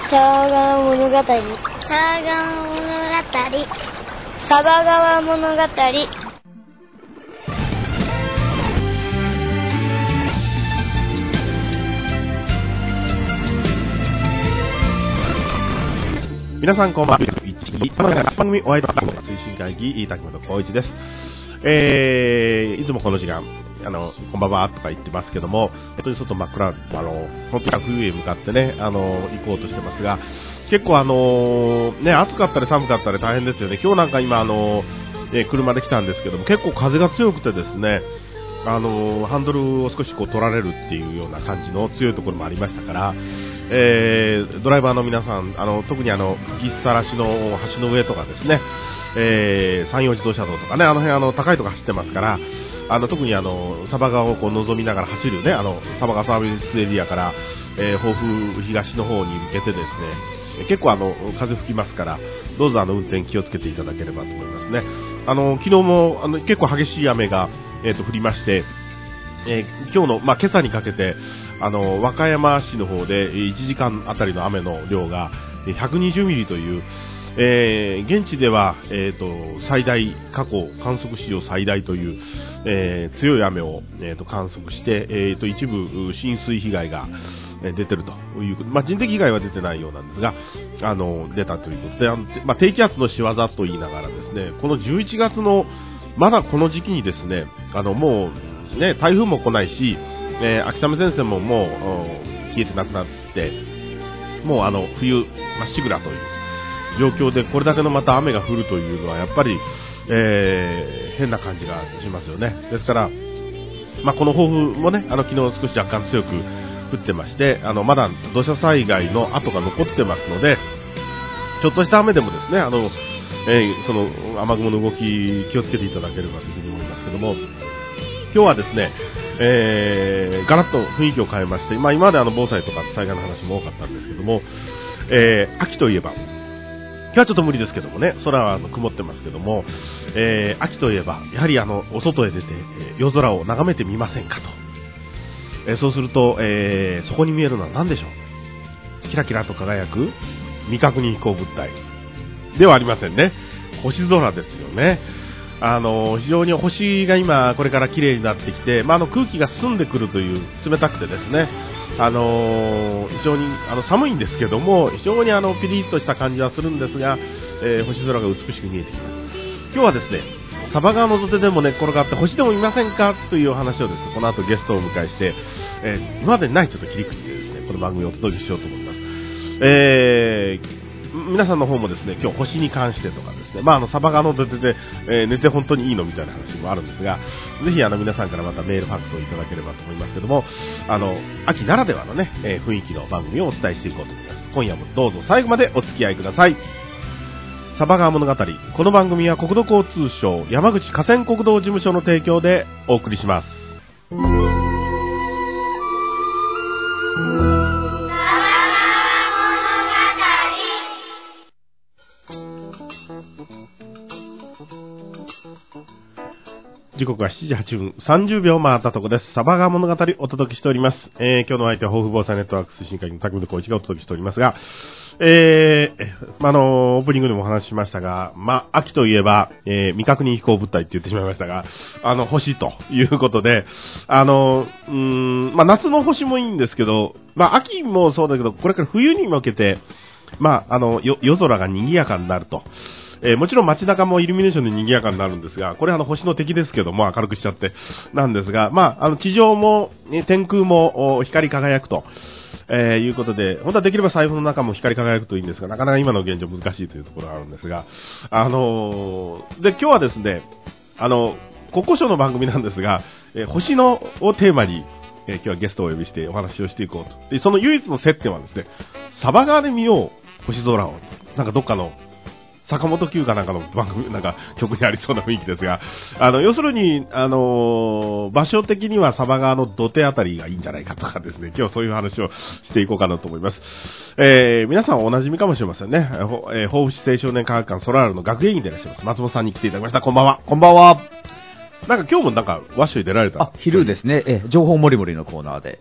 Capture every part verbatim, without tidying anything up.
沢川物語。沢川物語。沢川物語。 皆さんこんばんは。番組お会いいたしま推進会議滝本浩一です。えー、いつもこの時間あのこんばんはとか言ってますけども、本当に外真っ暗、あの本当に冬へ向かってね、あの行こうとしてますが、結構あのね暑かったり寒かったり大変ですよね。今日なんか今あの、えー、車で来たんですけども、結構風が強くてですね、あのハンドルを少しこう取られるっていうような感じの強いところもありましたから、えー、ドライバーの皆さん、あの特にあのぎっさらしの橋の上とかですね、えー、山陽自動車道とかね、あの辺あの高いところ走ってますから、あの特にあの佐波川をこう覗みながら走るね、あの佐波川サービスエリアから、えー、豊富東の方に向けてですね、結構あの風吹きますから、どうぞあの運転気をつけていただければと思いますね。あの昨日もあの結構激しい雨が、えー、と降りまして、えー、今日の、まあ、今朝にかけてあの和歌山市の方でいちじかんあたりの雨の量がひゃくにじゅうミリという、えー、現地では、えー、と最大過去観測史上最大という、えー、強い雨を、えー、と観測して、えー、と一部浸水被害が出てるという、まあ、人的被害は出てないようなんですが、あの出たということで、あの、まあ、低気圧の仕業と言いながらですね、このじゅういちがつのまだこの時期にですね、あのもうね台風も来ないし、えー、秋雨前線ももう消えてなくなって、もうあの冬まっしぐらという状況で、これだけのまた雨が降るというのはやっぱり、えー、変な感じがしますよね。ですから、まあ、この抱負もね、あの昨日少し若干強く降ってまして、あのまだ土砂災害の跡が残ってますので、ちょっとした雨でもですね、あの、えー、その雨雲の動き気をつけていただければというふうに思いますけども、今日はですね、えー、ガラッと雰囲気を変えまして、まあ、今まであの防災とか災害の話も多かったんですけども、えー、秋といえば、今日はちょっと無理ですけどもね、空はあの曇ってますけども、えー、秋といえばやはりあのお外へ出て、えー、夜空を眺めてみませんかと、えー、そうすると、えー、そこに見えるのは何でしょう。キラキラと輝く未確認飛行物体ではありませんね。星空ですよね。あの非常に星が今これから綺麗になってきて、まあ、あの空気が澄んでくるという冷たくてですね、あの非常にあの寒いんですけども、非常にあのピリッとした感じはするんですが、えー、星空が美しく見えてきます。今日はですね、佐波川の土手でも寝っ転がって星でも見ませんかというお話をですね、この後ゲストをお迎えして、えー、今までにないちょっと切り口でですね、この番組をお届けしようと思います。えー皆さんの方もですね、今日星に関してとかですね、まああの佐波川の土手で、えー、寝て本当にいいのみたいな話もあるんですが、ぜひあの皆さんからまたメールファックスをいただければと思いますけども、あの秋ならではのね、えー、雰囲気の番組をお伝えしていこうと思います。今夜もどうぞ最後までお付き合いください。佐波川物語、この番組は国土交通省山口河川国道事務所の提供でお送りします。時刻はしちじはっぷんさんじゅうびょう回ったところです。佐波川物語お届けしております。えー、今日の相手は豊富防災ネットワーク推進会の滝本浩一がお届けしておりますが、えー、あのオープニングでもお話ししましたが、まあ、秋といえば、えー、未確認飛行物体って言ってしまいましたが、あの星ということで、あのうーん、まあ、夏の星もいいんですけど、まあ、秋もそうだけど、これから冬に向けて、まあ、あのよ夜空が賑やかになると。えー、もちろん街中もイルミネーションで賑やかになるんですが、これはあの星の敵ですけども、明るくしちゃってなんですが、まあ、あの地上も、ね、天空も光り輝くと、えー、いうことで、本当はできれば財布の中も光り輝くといいんですが、なかなか今の現状難しいというところがあるんですが、あのー、で今日はですね、あの国交省の番組なんですが、えー、星のをテーマに、えー、今日はゲストをお呼びしてお話をしていこうと。でその唯一の接点はですね、佐波川で見よう星空を、なんかどっかの坂本九かなんかの番組、なんか曲にありそうな雰囲気ですが、あの、要するに、あのー、場所的には佐波川の土手あたりがいいんじゃないかとかですね、今日そういう話をしていこうかなと思います。えー、皆さんお馴染みかもしれませんね。えー、豊富市青少年科学館ソラールの学芸員でいらっしゃいます松本さんに来ていただきました。こんばんは。 こんばんは。 なんか今日もなんか和紙出られた。 あ、昼ですね。え、情報もりもりのコーナーで。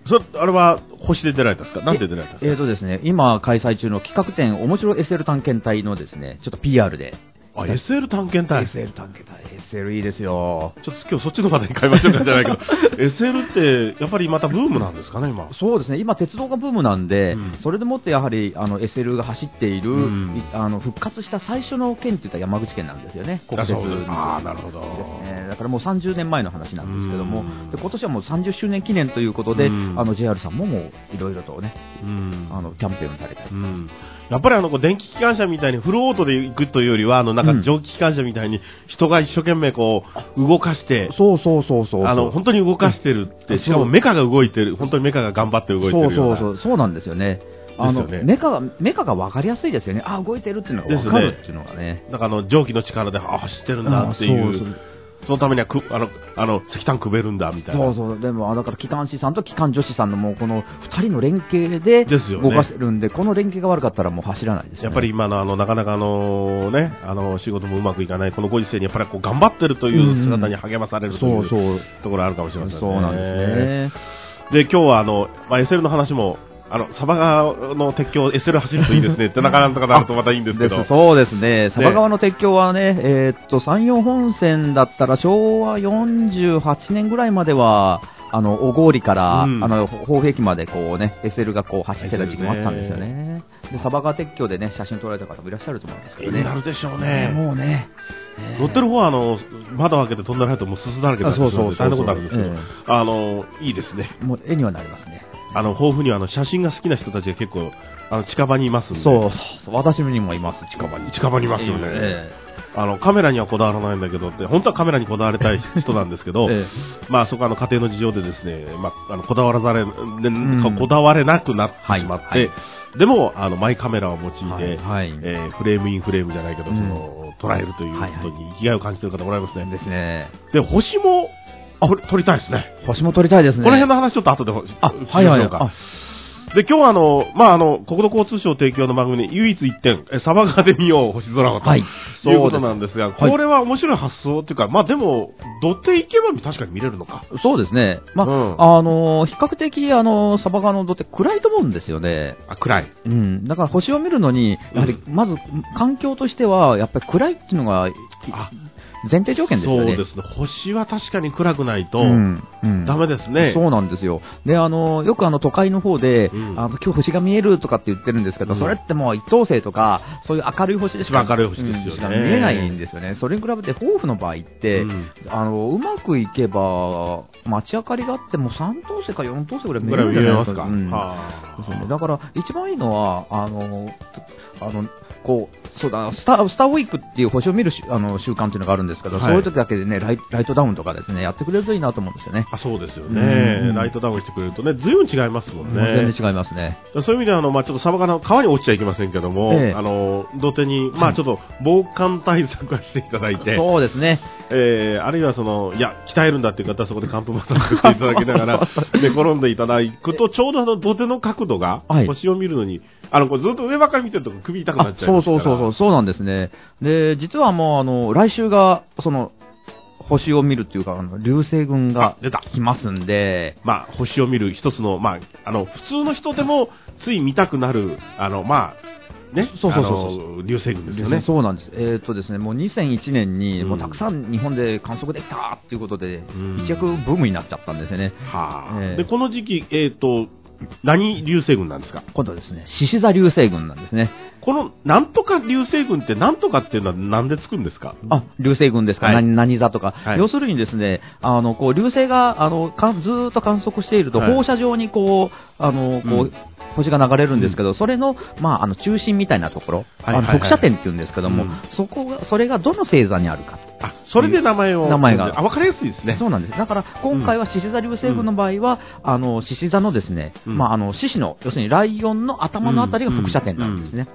それ、あれは、星で出られたんですか？なんで出られたんですか？ えーとですね、今開催中の企画展、面白い エスエル 探検隊のですね、ちょっと ピーアール で。 あ、エスエル 探検隊。 エスエル 探検隊。エスエル いいですよ。 ちょっと今日そっちの方に変えましょうかじゃないけど、エスエル ってやっぱりまたブームなんですかね、今。 そうですね、今鉄道がブームなんで、 うん、 それでもってやはりあの エスエル が走っている、うん、あの復活した最初の県っていったら山口県なんですよね、国鉄に。 ああ、なるほど。 ですね。だからもうさんじゅうねんまえの話なんですけども、で今年はもうさんじゅっしゅうねん記念ということで、あの ジェイアール さんももういろいろとね、あのキャンペーンされたり。 やっぱりあの電気機関車みたいにフルオートで行くというよりは、あのなんか蒸気機関車みたいに人が一生懸命こう動かして、 そうそうそうそう、 あの本当に動かしてるって、しかもメカが動いてる、本当にメカが頑張って動いてるような。 そうそうそう、そうなんですよね。あのね、メカがメカが分かりやすいですよね。あ、動いてるっていうのが分かるっていうのがね。 なんかあの蒸気の力であ走ってるんだっていう。そうそう、そのためにはくあのあの石炭くべるんだみたいな。 そうそう、でもだから機関士さんと機関女子さんのもうこのふたりの連携で動かせるんで、この連携が悪かったらもう走らないですよね。 やっぱり今のあのなかなかあのね、あの仕事もうまくいかないこのご時世にやっぱりこう頑張ってるという姿に励まされるという、うん、そうそうところあるかもしれませんね。 そうなんですね。 で今日はあの、まあ、エスエル の話も。あのサバ川の鉄橋 エスエル 走るといいですねってなかなかなるとまたいいんですけどそうですね、サバ川の鉄橋はね、えー、っと山陽本線だったらしょうわよんじゅうはちねんぐらいまではあの小郡から、うん、あの豊平駅までこうね エスエル がこう走ってた時期もあったんですよね。でサバ川鉄橋でね写真撮られた方もいらっしゃると思うんですけどね。 なるでしょうね。 もうね。 乗ってる方はあの窓を開けて飛んでられるともうすすだらけで大変なことになるんですけど、あのいいですね。 もう絵にはなりますね。 あの豊富にはあの写真が好きな人たちが結構あの近場にいますんで。 そうそう、私にもいます近場に。 近場にいますよね。えー、あのカメラにはこだわらないんだけどって本当はカメラにこだわりたい人なんですけど、えー、まあそこはあの家庭の事情でですね、まああのこだわらざれ、うん、こだわれなくなってしまって、はいはい、でもあのマイカメラを用いて、はいはい、えー、フレームインフレームじゃないけど、うん、その捉えるということに生きがいを感じている方おられますね。 ですね。 で星も撮りたいですね。 星も撮りたいですね。 この辺の話ちょっと後でしましょうか。 はいはいはい。 で今日はあの、まあ、あの国土交通省提供の番組に唯一一点サバ川で見よう星空をと、はい、いうことなんですが、これは面白い発想というか、まあでもどって行けば確かに見れるのか。 そうですね。まあ、うん、あの比較的あのサバ川の土手暗いと思うんですよね。 あ、暗い。 うん。だから星を見るのにやはりまず環境としてはやっぱり暗いっていうのが前提条件ですよね。 そうですね。星は確かに暗くないと、うんうん、ダメですね。 そうなんですよ。で、あのよくあの都会の方で、うん、あの今日星が見えるとかって言ってるんですけど、うん、それってもう一等星とかそういう明るい星でしか、 明るい星ですよね、 うん、しか見えないんですよね。それに比べて豊富の場合って、うん、あのうまくいけば街明かりがあってもさん等星かよん等星ぐらい見えるんじゃないですか。うん、はあ、だから一番いいのはあのあのこうそうだスタースターウィークっていう星を見るあの習慣っていうのがあるんですけど、はい、そういう時だけでねライ、ライトダウンとかですねやってくれるといいなと思うんですよね。 あ、そうですよね、うん、ライトダウンしてくれるとねずいぶん違いますもんね。 全然違いますね。 そういう意味ではあの、まあ、ちょっとサバがの川に落ちちゃいけませんけども、ええ、あの土手に、まあ、ちょっと防寒対策はしていただいて、 そうですね、 えー、あるいはそのいや鍛えるんだっていう方はそこで寒風枕を作っていただきながら寝転んでいただくとちょうどあの土手の角度が星を見るのに、はい、あのこうずっと上ばっかり見てると首痛くなっちゃいますから。 そうそうそうそうそうなんですね。で実はもうあの来週がその星を見るっていうかあの流星群が来ますんで、 まあ星を見る一つのまああの普通の人でもつい見たくなるあのまあね、 そうそうそう流星群ですよね。 そうなんです。えー、っとですね、もうにせんいちねんに、うん、もうたくさん日本で観測できたっていうことで、うん、一躍ブームになっちゃったんですよね。 はあ、えー、でこの時期えー、っと何流星群なんですか？ 今度ですね、獅子座流星群なんですね。 このなんとか流星群ってなんとかっていうのはなんでつくんですか？ あ、流星群ですか、はい、何, 何座とか、はい、要するにですね、あのこう流星があのかずーっと観測していると、はい、放射状にこうあのこう、うん、星が流れるんですけど、うん、それの、まあ、あの中心みたいなところ、はいはいはい、あの輻射点っていうんですけども、うん、そこがそれがどの星座にあるか。 あ、それで名前を名前があ分かりやすいですね。 そうなんです。だから今回は獅子座流星群の場合は、うん、あの獅子座のですね、うん、まああの獅子の要するにライオンの頭のあたりが輻射点なんですね。 う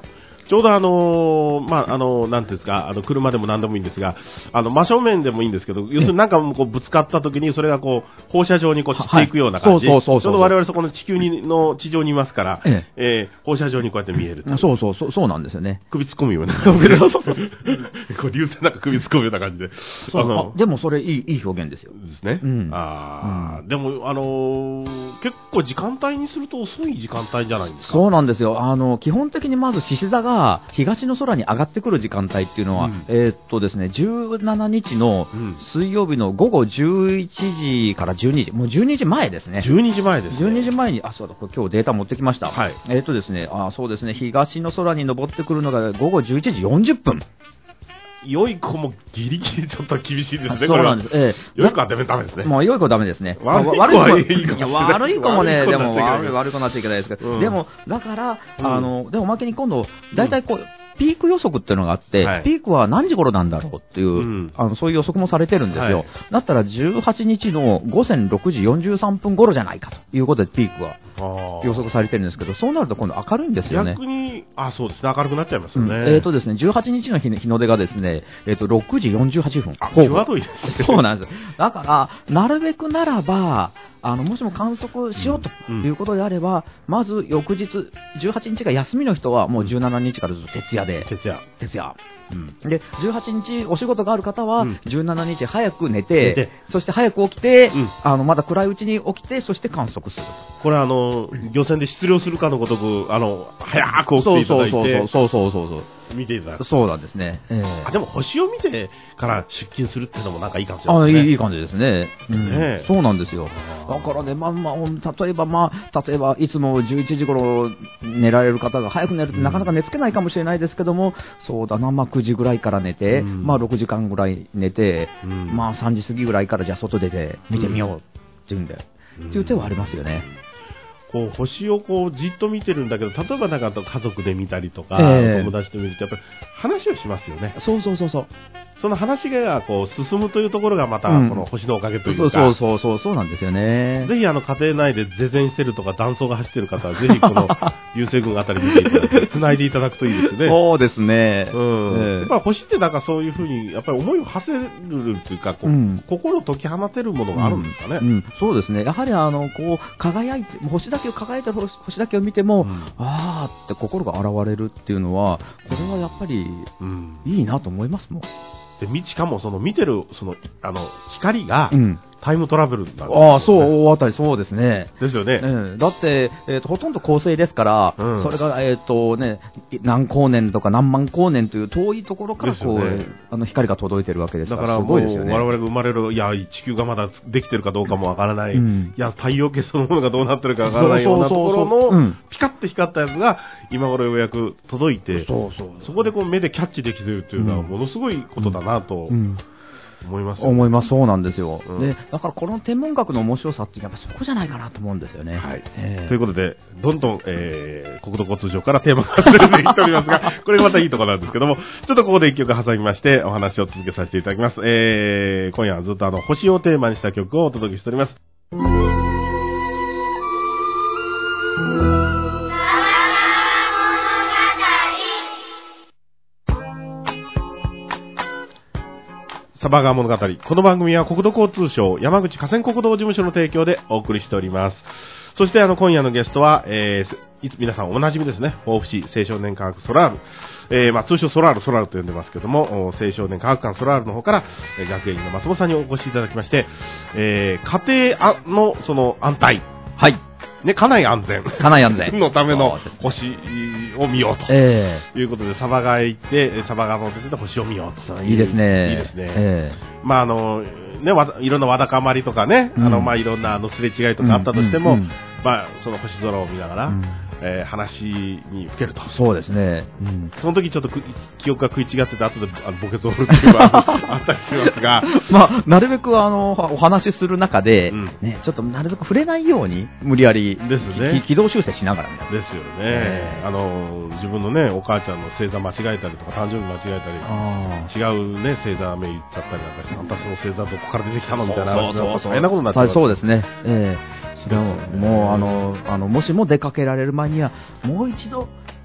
ちょうどあのー、まあ、あのー、なんていうんですか、あの、車でも何でもいいんですが、あの、真正面でもいいんですけど、要するになんかこうぶつかった時に、それがこう、放射状にこう散っていくような感じ。はい、そうそうそうそう。ちょうど我々そこの地球にの地上にいますから、えええー、放射状にこうやって見える。 そうそうそう、そうなんですよね。 首突っ込むような感じで。こう、流線なんか首突っ込むような感じで。 あのでもそれいい、いい表現ですよ。 ですね。うん、ああ、うん、でも、あのー、結構時間帯にすると遅い時間帯じゃないんですか？ そうなんですよ。あの、基本的にまず獅子座が東の空に上がってくる時間帯っていうのは、うん、えー、っとですね、じゅうしちにちの水曜日の午後じゅういちじからじゅうにじ、もうじゅうにじまえですね。 じゅうにじまえですね。 じゅうにじまえに、あ、そうだ、これ今日データ持ってきました。 はい。 えー、っとですね、あ、そうですね、東の空に昇ってくるのが午後じゅういちじよんじゅっぷん。 良い子もギリギリちょっと厳しいですね。 そうなんです。ええ、 良い子はダメダメですね。 もう良い子はダメですね。 悪い子はいいかもしれない。 悪い子もね、でも悪い悪くなっちゃいけないですけど、うん、でもだから、うん、あのでもおまけに今度だいたいこう。うん、ピーク予測っていうのがあって、はい、ピークは何時頃なんだろうっていう、うん、あのそういう予測もされてるんですよ、はい、だったらじゅうはちにちのごぜんろくじよんじゅうさんぷん頃じゃないかということでピークは予測されてるんですけど、そうなると今度明るいんですよね。 逆に、あ、そうですね、明るくなっちゃいますよね。うん、 えーとですね、じゅうはちにちの日の出がですね、えーとろくじよんじゅうはっぷん。 あ、際どいですね。 そうなんです。だからなるべくならばあのもしも観測しようということであれば、うん、まず翌日じゅうはちにちが休みの人はもうじゅうしちにちからずっと徹夜で徹夜徹夜、うん、でじゅうはちにちお仕事がある方はじゅうしちにち早く寝て、うん、そして早く起きて、うん、あのまだ暗いうちに起きてそして観測する。 これあの漁船で出漁するかのごとくあの早く起きていただいてそうそうそうそうそう見ていただく。 そうなんですね、えー、 あでも星を見てから出勤するっていうのもなんかいい感じですね。あいい、いい感じですね、うんね、そうなんですよ。だからね、まあまあ、例えばまあ例えばいつもじゅういちじ頃寝られる方が早く寝るとなかなか寝つけないかもしれないですけども、うん、そうだな、まあ、くじぐらいから寝て、うん、まあろくじかんぐらい寝て、うん、まあさんじ過ぎぐらいからじゃあ外出て見てみようっていうんで、うん、っていう手はありますよね。 こう星をこうじっと見てるんだけど、例えばなんか家族で見たりとか、えー、友達と見るとやっぱり話をしますよね。 そうそうそうそう。 その話がこう進むというところがまたこの星のおかげというか、うん、 そうそうそうそうなんですよね。 ぜひあの家庭内でゼゼンしてるとか断層が走ってる方はぜひこの流星群あたり見ていただいて繋いでいただくといいですね。 そうですね。 うん。えー、やっぱ星ってなんかそういうふうにやっぱり思いを馳せるというかこう、うん、心を解き放てるものがあるんですかね。 うんうん、そうですね。やはりあのこう輝いて星だけを輝いてる星だけを見ても、うん、あーって心が洗われるっていうのはこれはやっぱりいいなと思いますもん。 で、しかもその見てるそのあの光がタイムトラベルなんです、ね、 ああ、そう、大当たり、そうですね。 ですよね。 うん、だって、えーと、ほとんど恒星ですから、うん、それが、えーとね、何光年とか何万光年という遠いところからこう、ね、あの光が届いてるわけですから、だからすごいですよね。 我々が生まれる、いや、地球がまだできてるかどうかもわからない、うん、いや、太陽系そのものがどうなってるかわからないようなところの、ピカッと光ったやつが、今頃ようやく届いて、そうそうそう、そこでこう目でキャッチできてるというのは、ものすごいことだなと。うんうん思います、ね、 思います。そうなんですよ、うん、でだからこの天文学の面白さってやっぱそこじゃないかなと思うんですよね、 はいえー、ということでどんどん、えー、国土交通省からテーマが出てきておりますがこれがまたいいところなんですけどもちょっとここで一曲挟みましてお話を続けさせていただきます、えー、今夜はずっとあの星をテーマにした曲をお届けしております。サバ川物語。この番組は国土交通省山口河川国道事務所の提供でお送りしております。そしてあの今夜のゲストは、えー、いつ皆さんおなじみですね。防府市青少年科学ソラール、えー、まあ通称ソラールソラールと呼んでますけども、青少年科学館ソラールの方から、えー、学園員の松本さんにお越しいただきまして、えー、家庭のその安泰。 はい。 ね、家内安全。 家内安全。 のための星を見ようと。えー、いうことで、サバ川へ行って、サバ川の出て星を見ようと。 いいですね。 いいですね。えー、まあ、あの、ね、わいろんなわだかまりとかね、うん、あの、まあ、いろんなあのすれ違いとかあったとしても、うんうんうん、まあ、その星空を見ながら、うんえー、話にふけると。 そうですね。 うん、その時ちょっと記憶が食い違ってて、後であの墓穴を掘るっていうのはあったりしますが。 まあ、なるべくあの、お話しする中で、うん、ね、ちょっとなるべく触れないように、無理やり、 ですね。 軌道修正しながらみたいな。 ですよね、えー。あの、自分のね、お母ちゃんの星座間違えたりとか、誕生日間違えたり、違うね、星座名言っちゃったりなんかして、あんたその星座どこから出てきたのみたいな、そうそうそう大変なことになっちゃう。 そうですね。えーそれをもうあのあのもしも出かけられる前にはもう一度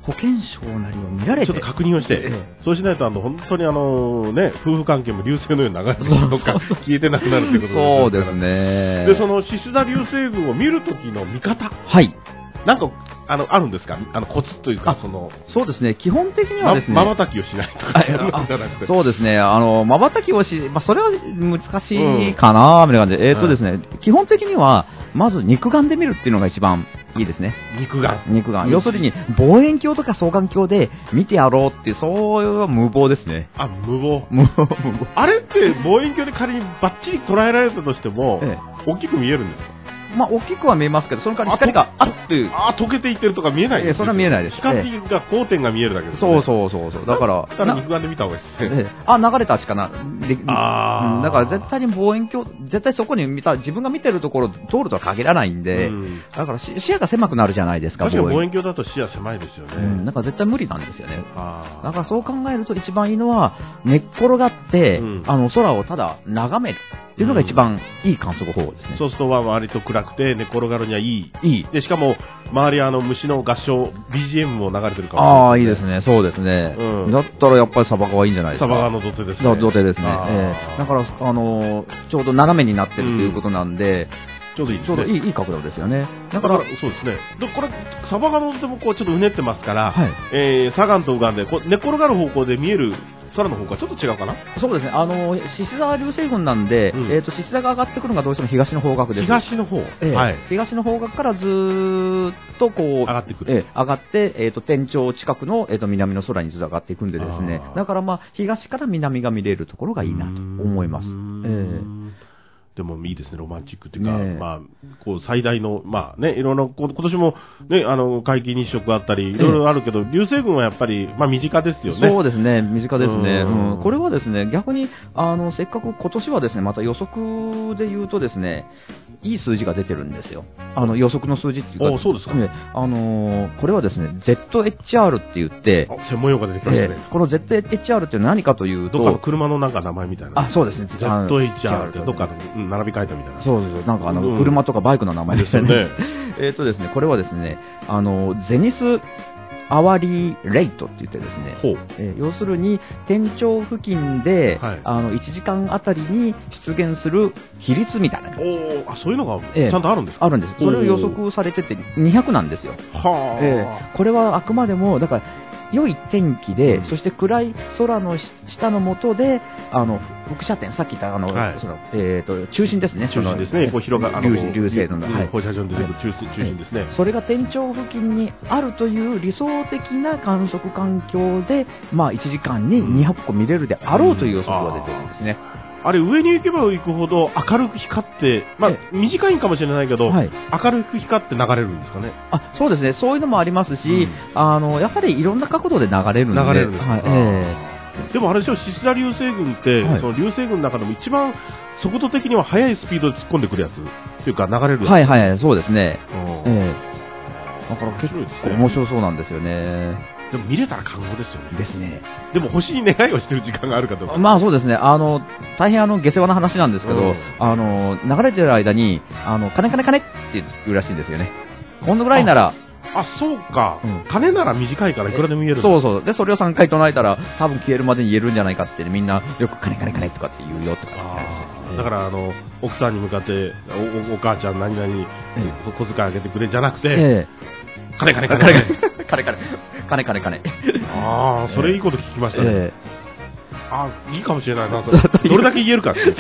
保険証なりを見られて、 ちょっと確認をして、ええ、そうしないとあの本当にあの、ね、夫婦関係も流星のように流れてるとか消えてなくなるということですね。 そうですね。 でその獅子座流星群を見るときの見方、 はい、 なんかあのあるんですか、あのコツというか、そのそうですね、基本的にはですね、 まばたきをしないとかじゃなくて、 そうですね、あのまばたきをし、まあ、それは難しいかなみたいな感じで、えーとですね、うん、基本的にはまず肉眼で見るっていうのが一番いいですね。 肉眼。 肉眼。要するに望遠鏡とか双眼鏡で見てやろうっていうそういう無謀ですね。 あ、無謀。 無謀。 あれって望遠鏡で仮にバッチリ捉えられたとしても、ええ、大きく見えるんですか？ まあ、大きくは見えますけど、その代わり光があっていう。 あ、溶けていってるとか見えないです。 ええ、それは見えないです。 光が光点が見えるだけです、 ね。そうそうそうそう。だから、 だから肉眼で見た方がいいですね。 ええ、あ、流れたしかな。であ、 うん、だから絶対に望遠鏡、絶対そこに見た、自分が見てるところ通るとは限らないんで、うん、だから視野が狭くなるじゃないですか。 確かに望遠鏡だと視野狭いですよね。 うん、なんか絶対無理なんですよね。あ、だからそう考えると一番いいのは、寝っ転がって、うん、あの空をただ眺める。っていうのが一番いい観測方法ですね。 そうすると割と暗くて寝転がるにはいい。いい。でしかも周りあの虫の合唱 ビージーエム も流れてるかもしれない、ね。 ああ、いいですね。そうですね。うん、だったらやっぱりサバカはいいんじゃないですか。 サバカの土手ですね。 土手ですね。えー、だからあのー、ちょうど斜めになってるということなんで。 うん、ちょうどいいですね。 ちょうどいい、いい角度ですよね。 だから、そうですね。で、これ、サバカの土手もこうちょっとうねってますから、はい、えー、左岸と右岸でこう寝転がる方向で見える空の方がちょっと違うかな。 そうですね。あの獅子座流星群なんで、うん、えっ、ー、と獅子座が上がってくるのがどうしても東の方角です。 東の方。 えー、はい。東の方角からずーっとこう上がってくる。 えー、上がってえっ、ー、と天頂近くのえっ、ー、と南の空にずっと上がっていくんでですね。だからまあ東から南が見れるところがいいなと思います。えーでもいいですね、ロマンチックっていうか、ね、まあ、こう最大の、まあね、いろんな、今年もね、あの、皆既日食あったり、いろいろあるけど、流星群はやっぱり、まあ身近ですよね。 そうですね、身近ですね。うん、これはですね、逆に、あの、せっかく今年はですね、また予測で言うとですね、いい数字が出てるんですよ。あの、予測の数字っていうか、 あ、そうですか。 ね、あのー、これはですね、ゼットエイチアール って言って、 あ、専門用語が出てきましたね。 えー、この ゼットエイチアール っていうのは何かというと、 どっかの車のなんか名前みたいな。 あ、そうですね。 ゼットエイチアール ってどっかの、うん、並び替えたみたいな。 そうです。なんかあの、うん、車とかバイクの名前ですよね。ですよね。えっとですね、これはですね、あの、ゼニスアワリーレイトって言ってですね、えー、要するに天頂付近で、はい、あのいちじかんあたりに出現する比率みたいな感じ。 おあ、そういうのがちゃんとあるんですか？ あるんです。それを予測されててにひゃくなんですよ。はえー、これはあくまでもだから良い天気で、うん、そして暗い空の下の下で、あの輻射点、さっき言ったあの、はい、そのえー、と中心ですね、 中心ですね、こう広が流星の、 はい、放射状に出てくる中心ですね、はい、 それが天頂付近にあるという理想的な観測環境で、まあ、いちじかんににひゃっこ見れるであろうという予測が出てるんですね。 うんあれ上に行けば行くほど明るく光って、まあ、短いかもしれないけど、はい、明るく光って流れるんですかね。 あ、そうですね。そういうのもありますし、うん、あのやはりいろんな角度で流れるんで。 流れるんです、 はいえー、でもあれでしょ、獅子座流星群って、はい、その流星群の中でも一番速度的には速いスピードで突っ込んでくるやつっていうか流れるやつ。 はいはい、そうですね。えー、だから結構面白そうなんですよね。 でも見れたら感動ですよね。 ですね。 でも星に願いをしてる時間があるかどうか。 まあそうですね。あの大変あの下世話な話なんですけど、うん、あの流れてる間にあの金金金って言うらしいんですよね。このぐらいなら。 あ、あそうか、うん。金なら短いからいくらでも言える。 そうそう。でそれをさんかい唱えたら多分消えるまでに言えるんじゃないかって、ね、みんなよく金金金とかって言うよとか。 だからあの奥さんに向かってお, お母ちゃん何々に小遣いあげてくれじゃなくて、ええ、金金金金金金金金金ああ、それいいこと聞きましたね。えー、ああ、いいかもしれないな。どれだけ言えるかっていうね。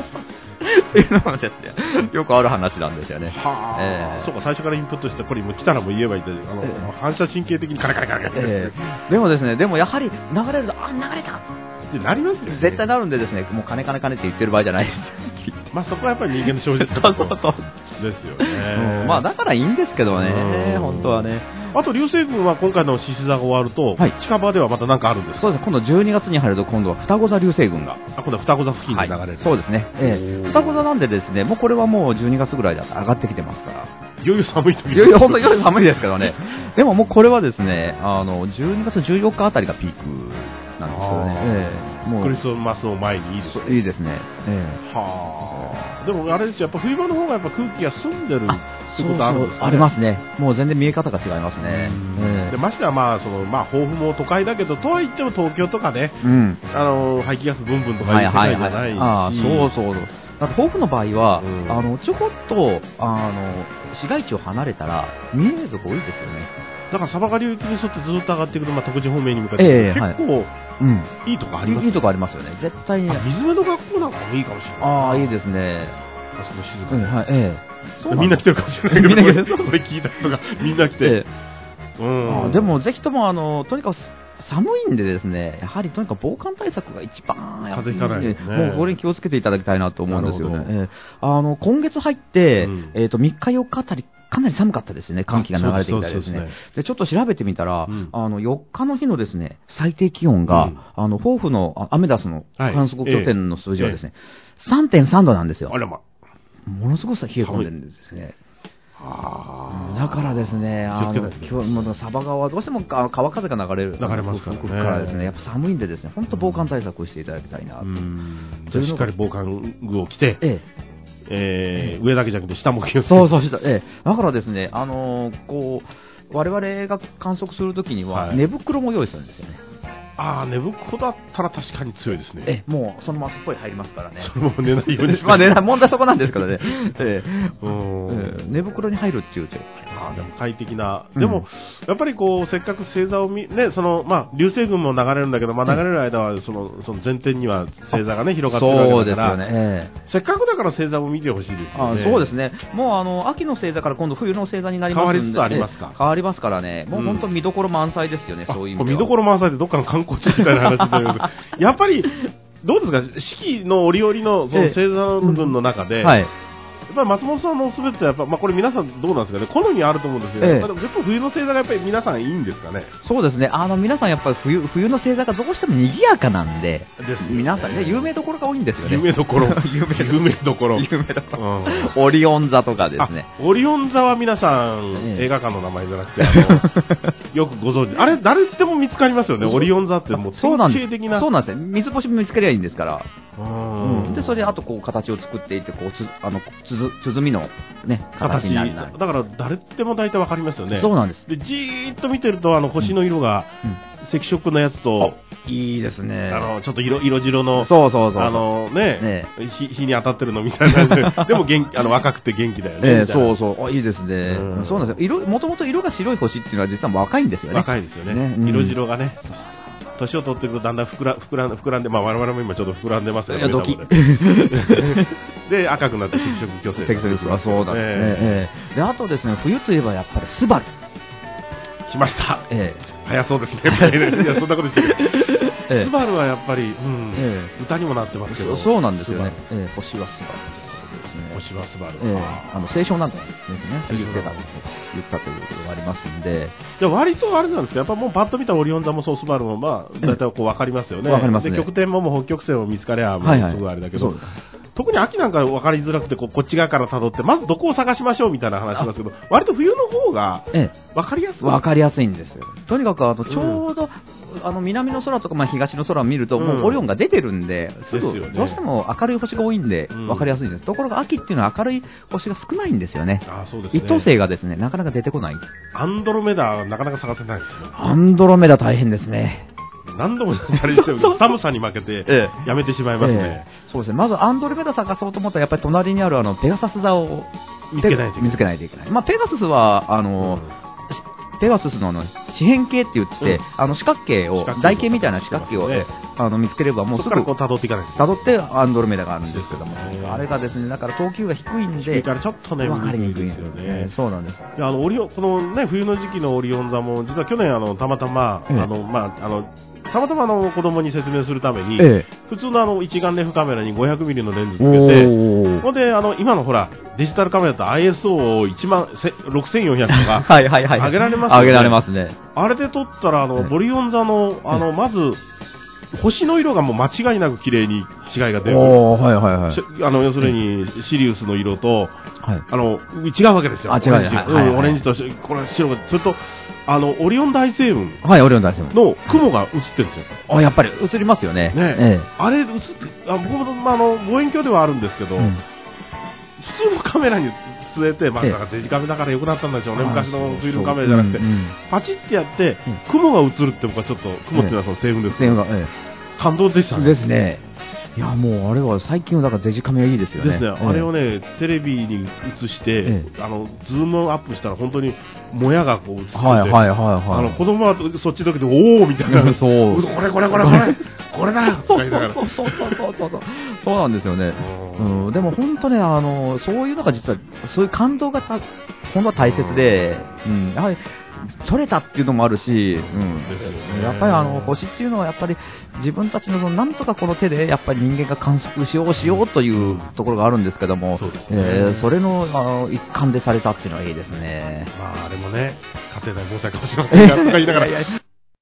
よくある話なんですよね。 はあ、えー、そうか、最初からインプットしてこれも来たらもう言えばいいんで、あの、えー、反射神経的にカラカラカラカラ、えー、でもですね、でもやはり流れるとあ流れたってなりますよね。 絶対なるんでですね、もう金金金って言ってる場合じゃないです。 まあそこはやっぱり人間の正直なところですよね。 うん、まあだからいいんですけどね、本当はね。 あと流星群は今回の獅子座が終わると、はい、近場ではまた何かあるんですか？ そうです。今度じゅうにがつに入ると今度は双子座流星群が。 あ、今度は双子座付近で流れる。はい、 そうですね。えー、双子座なんでですね、もうこれはもうじゅうにがつぐらいだと上がってきてますから。 いよいよ寒い時。 いよいよ本当に寒いですけどね。でももうこれはですね、あのじゅうにがつじゅうよっかあたりがピークなんですけどね。えー、 もうクリスマスを前にいいですね。 いいですね。ええ、はあ。でもあれですよ、やっぱ冬場の方がやっぱ空気が澄んでるってことあるんですかね。 ありますね。もう全然見え方が違いますね。 えー、でましてはまあそのまあ抱負も都会だけどとは言っても東京とかね、うん、あの排気ガスブンブンとかいう世界じゃないし、 ああそうそう。だって抱負の場合は、うん、あのちょこっとあの市街地を離れたら見えるとこ多いですよね。 だからサバガ流域に沿ってずっと上がっていくと、まあ、徳地方面に向かって、えー、結構、はい、うん、いいとこあります、ね、 いいとこありますよね。絶対に。 水辺の学校なんかもいいかもしれない。 ああ、いいですね。 あそこ静かに、 うんはいええ、みんな来てるかもしれないけど、それ聞いた人がみんな来て。ええ、うん、でもぜひともあのとにかく寒いんでですね、やはりとにかく防寒対策が一番やっぱり、ね、風邪ひかないですね。もうこれに気をつけていただきたいなと思うんですよね。えー、あの今月入って、うん、えー、とみっかよっかあたりかなり寒かったですね。寒気が流れてきたりですね。でちょっと調べてみたら、うん、あのよっかの日のですね最低気温が、うん、あの豊富のアメダスの観測拠点の数字はですね、はいえー、さんてんさんどなんですよ。 あらま、 ものすごく冷え込んでるんですね。あだからですね、あの今日もサバ川はどうしても川風が流れる流れますからね。 からですね、やっぱ寒いんでですね、本当防寒対策をしていただきたいなと。 うんとしっかり防寒具を着て、えええー、上だけじゃなくて下も気をつけて。 そうそうした、ええ、だからですね、あのー、こう我々が観測するときには寝袋も用意するんですよね。 ああ、寝袋だったら確かに強いですね。 えもうそのまますっぽい入りますからね。 そのまま寝ないようにして。 まあ寝ない問題はそこなんですからね。えー、うん寝袋に入るっていう手があります、ね。 あでも快適な、うん、でもやっぱりこうせっかく星座を見ねそのまあ流星群も流れるんだけど、まあ、流れる間はそのその前天には星座がね広がってるわけだから。そうですよね。えー、せっかくだから星座も見てほしいですよね。 あそうですね。もうあの秋の星座から今度冬の星座になりますんで、 変わりつつありますか。 変わりますからね。もう本当見どころ満載ですよね。うん、そういう意味では。 見どころ満載でどっかの観光地みたいな話。やっぱりどうですか、四季の折々のその星座の部分の中で、ええうんはい、やっぱり松本さんのおすべてはやっぱ、まあ、これ皆さんどうなんですかね、好みあると思うんですけど、ええ、やっぱ冬の星座がやっぱり皆さんいいんですかね。 そうですね、あの皆さんやっぱり 冬, 冬の星座がどうしても賑やかなんで、ですね、皆さんね有名どころが多いんですよね。 有名どころ有名どころ有名どころ、うん、オリオン座とかですね。 オリオン座は皆さん、ええ、映画館の名前じゃなくてあのよくご存知、あれ誰でも見つかりますよね。オリオン座ってもう典型的な。 そうなんですね。三つ星も見つけりゃいいんですから。うん、でそれであとこう形を作っていってこうつあのつづ鼓のね形になる。 だから誰でも大体わかりますよね。 そうなんです。 でじーっと見てるとあの星の色が、うんうん、赤色のやつといいですね。 あのちょっと色色白のそうそうそうあのね、ね日日に当たってるのみたいなででも元気あの若くて元気だよね。 えー、そうそうあいいですね。うん、そうなんですよ。色もともと色が白い星っていうのは実は若いんですよね。 若いですよね。ねうん、色白がね。年を取っていくとだんだん膨ら膨ら膨らんで、まあ、我々も今ちょっと膨らんでますよね。で赤くなって赤色巨星。 赤色あそうだね。えーえー、であとですね冬といえばやっぱりスバル来ました。えー、早そうですね。いやそんなこと言ってる。えー、スバルはやっぱり、うんえー、歌にもなってますけど。 そうなんですよね。えー、星はスバル。 星はスバル、 えー、あの聖書なんかですね言ってた言ったということがありますんで、 いや割とあれなんですけどやっぱもうパッと見たオリオン座もそうスバルもまあ大体こう分かりますよね。 分かりますね。 で極点ももう北極星を見つかりゃもうすぐあれだけど、はいはい、特に秋なんか分かりづらくてこうこっち側から辿ってまずどこを探しましょうみたいな話しますけど割と冬の方が分かりやすい、ええ、 分かりやすいんですよ。とにかくあのちょうど、うんあの南の空とか、まあ、東の空を見ると、うん、もうオリオンが出てるんで、すぐね、どうしても明るい星が多いんで、うん、分かりやすいんです。ところが秋っていうのは明るい星が少ないんですよね。 あそうですね。 一等星がですねなかなか出てこない。 アンドロメダなかなか探せないですよ。 アンドロメダ大変ですね。 何度もチャレンジしてる寒さに負けてやめてしまいますね。ええ、 そうですね。まずアンドロメダ探そうと思ったらやっぱり隣にあるあのペガサス座を見つけないといけない。 見つけないといけない。まあ、ペガサスはあの、うんペガススのあの四辺形って言って、うん、あの四角形を台形みたいな四角形を、ね、あの見つければもうすぐ辿っていかないと辿ってアンドロメダがあるんですけども、あれがですねだから等級が低いんでからちょっとね分かりにくいですよね。そうなんです。 であのオリオンこのね冬の時期のオリオン座も実は去年あのたまたま、ええ、あのまああのたまたまの子供に説明するために、ええ、普通のあの一眼レフカメラに ごひゃくミリ のレンズつけて、ほんであの今のほらデジタルカメラだと アイエスオー をいちまんろくせんよんひゃくとかはいはい、はい、 上げられますよね。 上げられますね。 あれで撮ったらあのボリオン座のあのまず星の色がもう間違いなく綺麗に違いが出る。 はいはいはい。 あの、要するに、シリウスの色と、はい、あの、違うわけですよ。 あ、違う、はいはいはい、 うん、オレンジと、これ白が、それと、あの、オリオン大星雲。 はい、オリオン大星雲。 の雲が映ってるんですよ。 あ、やっぱり映りますよね。 ねえ。あれ映って、あ僕も、まあ、あの、望遠鏡ではあるんですけど、うん、普通のカメラに据えて、まあ、だからデジカメだから良くなったんでしょうね。昔のフィルムカメラじゃなくて、うんうん、パチってやって、雲が映るって僕はちょっと、雲っていうのはその星雲ですけど、ええ、感動でしたね。 ですね。いやもうあれは最近はだからデジカメはいいですよね。 ですね。ええ、あれをねテレビに映して、ええ、あのズームアップしたら本当にもやがこう映ってて、はいはいはいはい、あの子供はそっちの時でおおみたいな、うん、そうこれこれこれこれこれだよとか言いながら、そうそうそうそうそうそうなんですよね。うん、でも本当ねあのそういうのが実はそういう感動がた本当は大切で、うん、やはり撮れたっていうのもあるし、うん、やっぱりあの星っていうのはやっぱり自分たちのそのなんとかこの手でやっぱり人間が観測しようしようというところがあるんですけども、そうですね、えー、それのあの一環でされたっていうのはいいですね。 まあでもね、家庭内防災かもしれませんがとか言いながら。